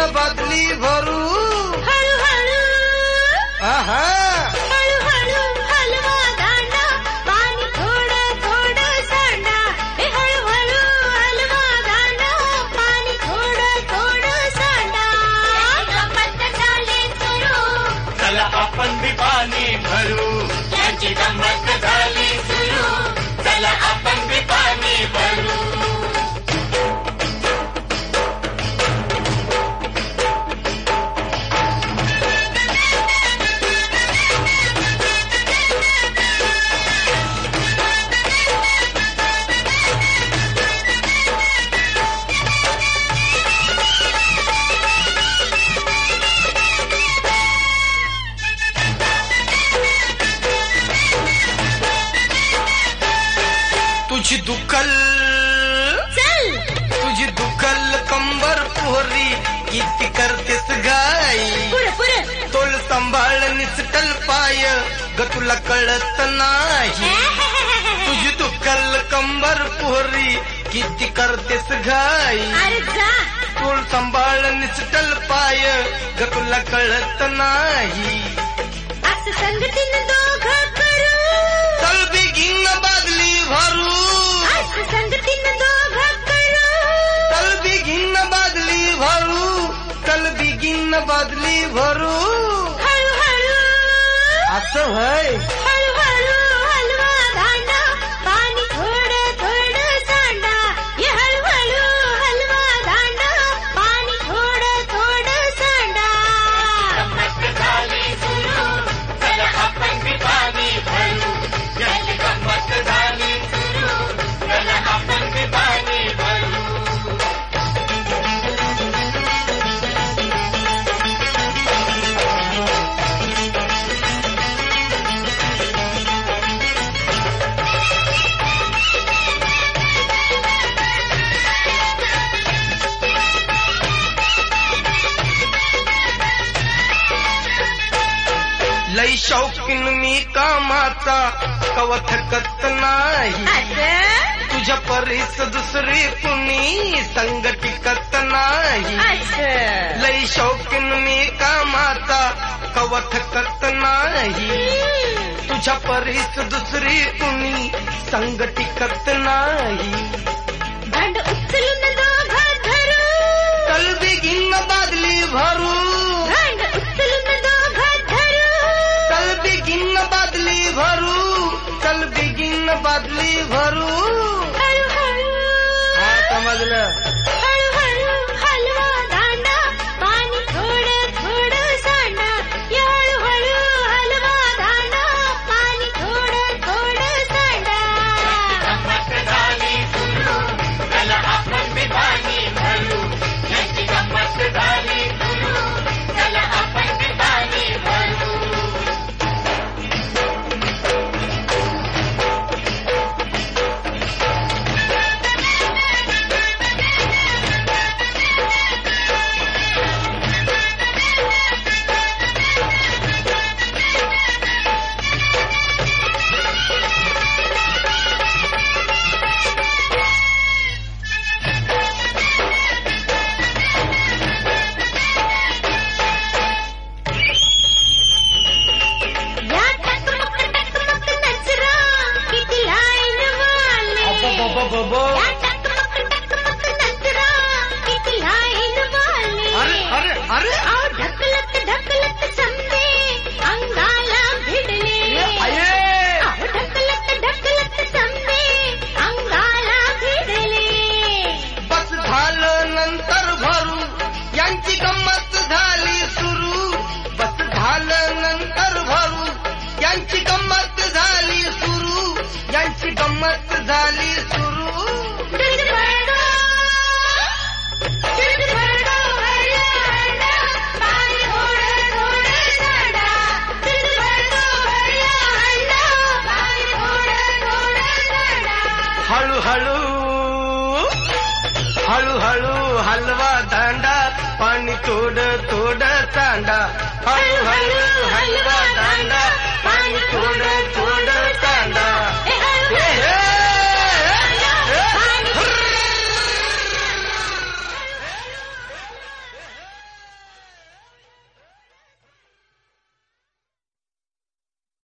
बादली भरू हळूहळू आहा हळूहळू हलवा दांडा पाणी थोडं थोडं सांडा हे हळूहळू हलवा दांडा पाणी थोडं थोडं सांडा गंमत झाली सुरू चला आपण बी पाणी भरू याची गंमत झाली सुरू चला आपण बी पाणी भरू तुझी दुकल चल तुझी दुकल कंबर पोहरी किती करतेस गाई पुढं पुढं तोल सांभाळ निसटल पाय ग तुला कळत नाही तुझी दुकल कंबर पोहरी किती करतेस गाई अरे जा तोल सांभाळ निसटल पाय ग तुला कळत नाही असं संगतीनं दोघं करू चल बिगिन बादली भरू असं संगतीनं दोघं करू चल बिगिन बादली भरू चल बिगिन बादली भरू हळूहळू असं होय हळूहळू हलवा दांडा पाणी थोडं थोडं सांडा ये हळूहळू हलवा दांडा पाणी थोडं थोडं सांडा गंमत झाली सुरू चला आपण बी पाणी भरू याची गंमत झाली सुरू चला आपण बी पाणी भरू लई शौकीन मी कामाचा कव थकत नाही असं तुझ्या परीस दुसरी कुणी संग टिकत नाही असं लई शौकीन मी कामाचा कव थकत नाही तुझ्या परीस दुसरी कुणी संग टिकत नाही भांड उचलून दोघं धरू चल बिगिन बादली भरू भांड उचलून दोघं धरू चल बिगिन बादली भरू चल बिगिन बादली भरू हळूहळू हा समजलं हळूहळू हलवा दांडा पाणी थोडं थोडं सांडा ये हळूहळू हलवा दांडा पाणी थोडं थोडं सांडा गंमत झाली सुरू चला आपण बी पाणी भरू याची गंमत झाली सुरू चला आपण बी पाणी भरू या टकमक नजरा किती लाईन वाले अबबबबब. या टकमक नजरा किती लाईन वाले अरे अरे अरे आओ ढकलत ढकलत समजे अंगाला भिडले अये आओ ढकलत ढकलत समजे अंगाला भिडले बस झालं नंतर भरू यांची गंमत झाली सुरू बस झालं नंतर भरू यांची गंमत झाली सुरू यांची गंमत झाली सुरू हळूहळू हळूहळू हलवा दांडा पाणी थोडं थोडं सांडा हळूहळू हलवा दांडा